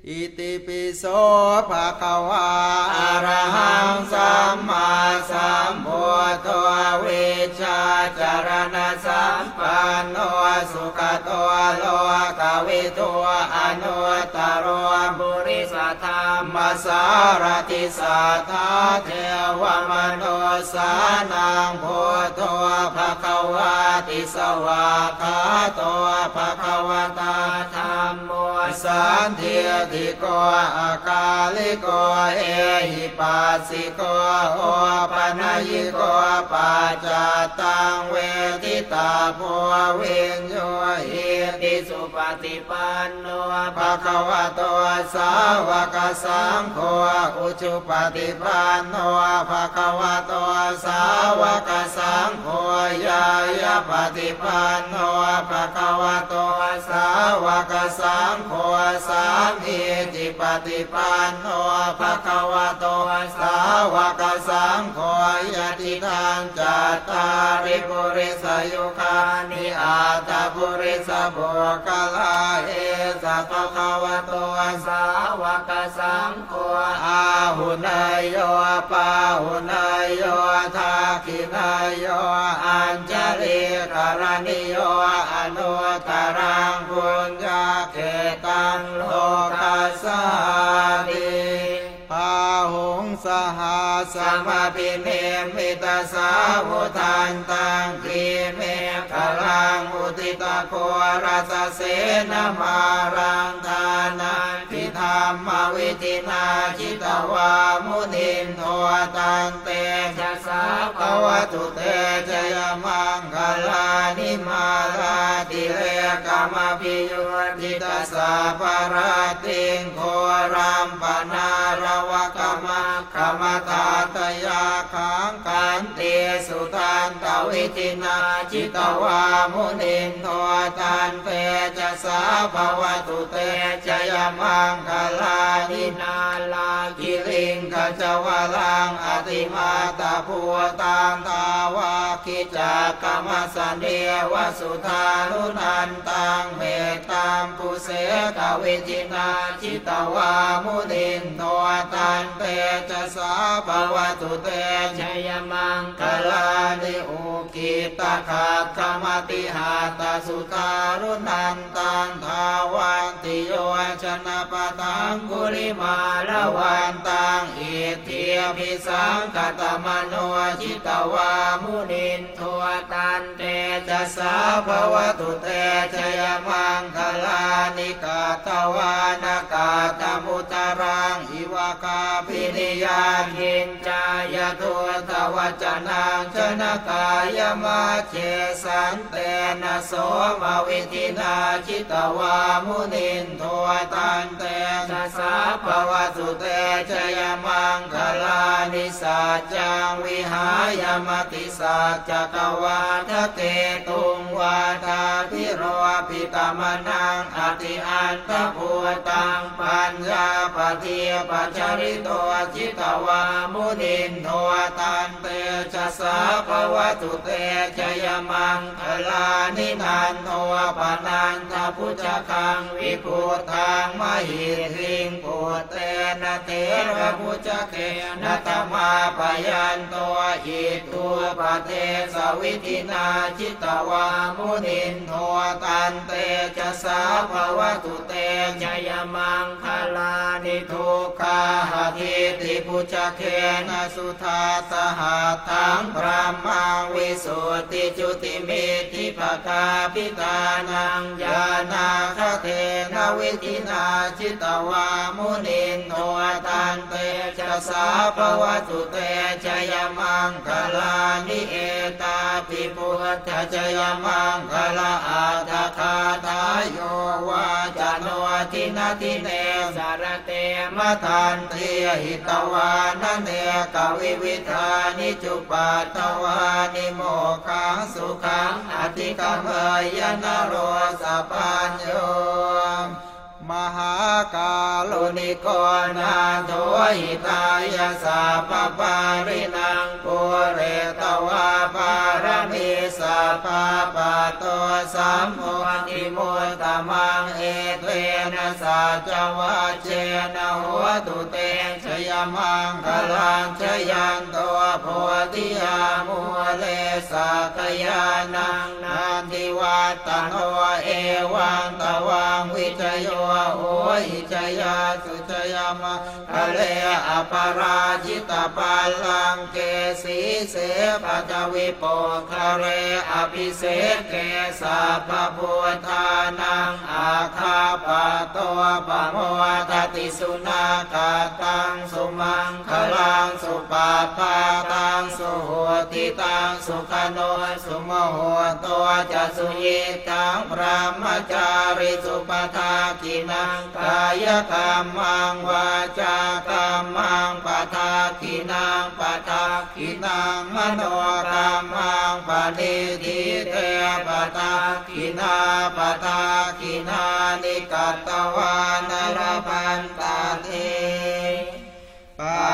อิติปิโสภะคะวาอะระหังสัมมาสัมพุทโธวิชชาจารณะสัมปันโนสุขโตโลกวิทูอนุตตรบุริสธรรมสารติสัทธาเทวมนุสานังพุทโธภะคะวะติสวากขาโตภะคะวะตาธัมโมสันทิติโกอากาลิโกเอหิปัสสิโกโอปนัยโกปัจจตังเวทิตาโพวิญโยหิติสุปฏิปันโนภะคะวะโตสาวกสังโฆอุชุปฏิปันโนภะคะวะโตสาวกสังโฆยายาปฏิปันโนภะคะวะโตสาวกสังโฆสามีจิปฏิปันโนภะคะวะโตสาวกสังโฆยะติทานจัตตาริปุริสยุคานิอาตาปุริสบุคลาเอสะภะคะวะโตสาวกสังโฆอาหุนายโยปาหุนายโยทักขินายโยอัญจลิกรณิโยอนุตตรังปุญญาเขตังโลกัสสาติพาหุงสหัสมาปิเนมิตาสาวุทันตังกีเมฆลังอุติตะโครัสเสนมารังทานังพิธามวิธินาจิตวามุนินโทตันเตจะสาภวตุเตจยมังคลานิมาลาติเลกามพิยุติตาสาปราติงโครัมปนารวกมะขมตาตยาขังกันเตสุทันตวิธินาจิตวามุนินโทตันเตจะสาภวตุเตจยมังคลานินาลากิลิงขจวลังอติมาตาภูตังตาวาคิจักกมสเนวสุธานุนันตังเมตตังปุเสกวิจินาจิตวามุนินโทตันเตจะสาภวตุเตชยมังคลานิอุกิตาขาคมติหาตาสุธารุนันตังทาวันติโยชนะปะทังกุลิมาละวันตังอิทธิภิสังกตมโนจิตวามุนินโทตันเตจะสาภวตุเตชยมังคลานิกาตวานากาตมุตรังอิวากาภินิยาหินจายตุตวัจนังชนะกายมาเจสันเตนะโสมวิธินาจิตวามุนินโทตันเตจะสาภวตุเตชยมังคลานิสัจจังวิหายมติสัจจกวาทะเกตุงวาทาพิโรปิตมนังอติอันตภูตังปัญญาปเทียปจริโตจิตวามุนินโทตันเตจะสาภวตุเตชยมังคลานินันโทปนันทพุจคังวิพุทังมหิทิงปุตเตนะเทระพุจเกนะธรรมาปยันโตอิตุปเทสวิธินาจิตวามุนินโทตันเตจะสาภวตุเตชยมังคลานิทุกขาหทิติพุจเกนะสุธาสหัตถังพระมังวิสุทธิจุติมิทิภคาปิตานังญาณาคเทนะวิธินาจิตวามุนินโทตันเตจะสาภวตุเตชยมังคลานิเอตาปิปุถทะชยมังคลาอาตคาทายโยวาจโนทินาทิเนสารเตมะทันเทหิตวานเนกวิวิธานิจุปัตตวานิโมขังสุขังอธิกมยนโรสปัญโยมหากาลุนิโกนาโทหิตายาสาปปารินังปุเรตวาปารมิสัพพะปะโตสัมโพธิมุตตมังเอเตนะสัจวะเจนะโหตุเตชยมังคลังชยันตัวโพธิยามุเลสักยานังนันทิวัตโนเอวังตวังวิจโยโหหิจยาสุจยามะคะเลอปาราจิตาปัลลังเกสีเสปัจวิโปคะเรอภิเศษเกสัพพุทธานังอาคาปะตัวปะโมทติสุนาคาตังสุมังคลังสุปาปาตังสุโหติตังสุขโนสุโมโหตัวจะสุยิตังพระมจาริสุปทากินังกายกรรมังวาจากรรมังปทากินังปทากินังมโนกรรมังปฏิทิเตปทากินาปทากินานิกัตตวานรพันตาเทปา